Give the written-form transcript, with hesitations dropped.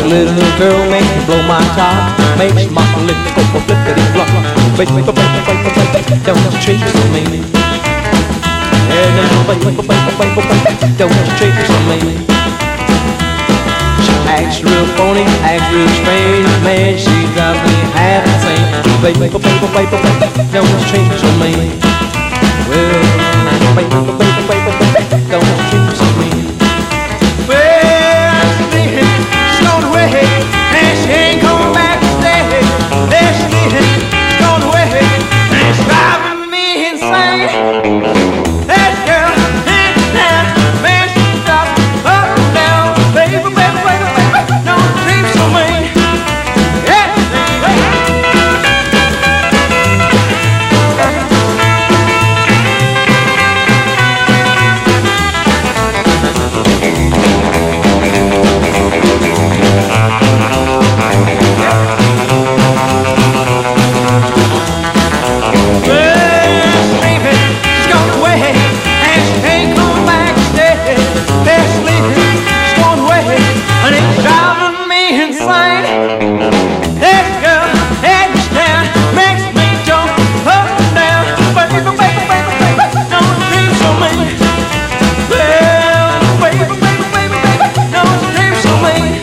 little girl makes me blow my top, makes me mock a lick, go for flippity flop. Baby, don't you treat me so mean. Yeah, don't you treat me so mean. She acts real phony, acts real strange, man, she drives me half insane. Baby, don't you treat me so mean. Well, baby, don't you treat me so mean. Well, she's gone away, and she ain't coming back to stay. There she is, she's gone away, and it's driving me insane. That girl in town, man, she drops up and down. Baby, don't treat me so mean. Yeah, and it's driving me insane. That girl in this town makes me jump up and down. Baby, don't treat me so mean. Well, baby, don't treat me so mean.